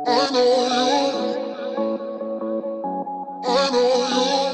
I know you, I know you,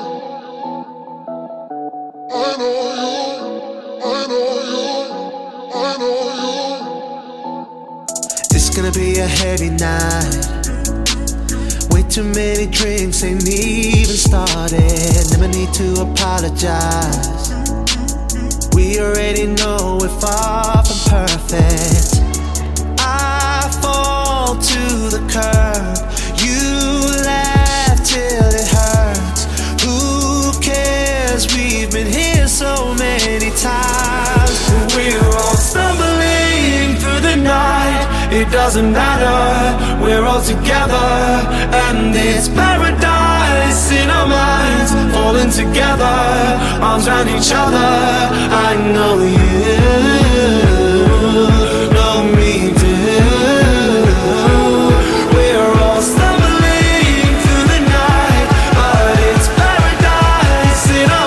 I know you, I know you, I know you. It's gonna be a heavy night. Way too many drinks ain't even started. Never need to apologize. We already know we're far from perfect. I fall to the curb. You laugh till it hurts. Who cares? We've been here so many times. We're all stumbling through the night. It doesn't matter, we're all together. And it's paradise in our minds, falling together, arms around each other. I know you know me too. We're all stumbling through the night, but it's paradise in our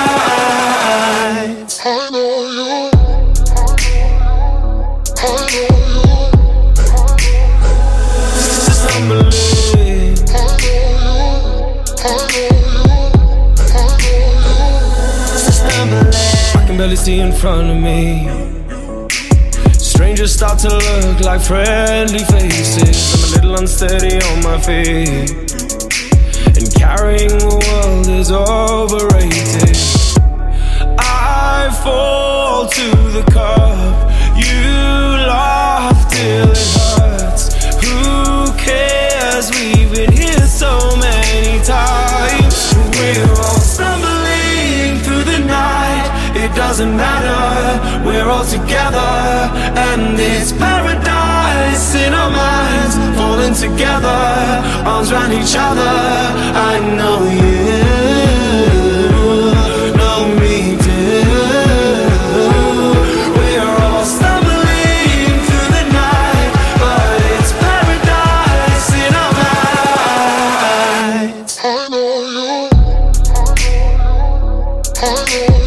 minds. I know you, I know you. I can barely see in front of me. Strangers start to look like friendly faces. I'm a little unsteady on my feet, and carrying the world is overrated. I fall to the cup. You laugh till it hurts. Who cares? We've been here so many times. We're all stumbling through the night. It doesn't matter, we're all together. And it's paradise in our minds, falling together, arms around each other. I know you know me too. We're all stumbling through the night, but it's paradise in our minds. I know you, I know you.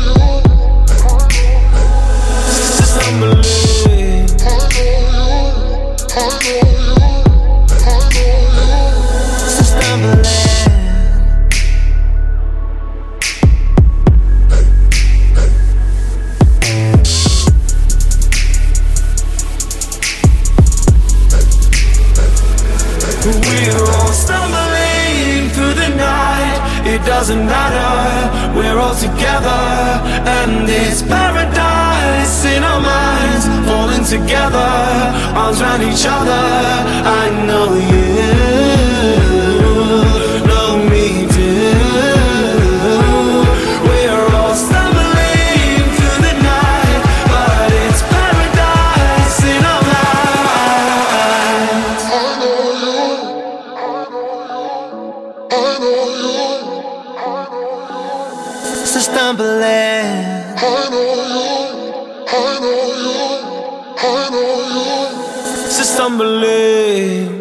We're all stumbling through the night. It doesn't matter, we're all together. And it's paradise in our minds, falling together, arms around each other. I know you know me too. We're all stumbling through the night, but it's paradise in our minds. I know you, I know you. It's a stumbling. I know you, I know you, I know you. It's a stumbling.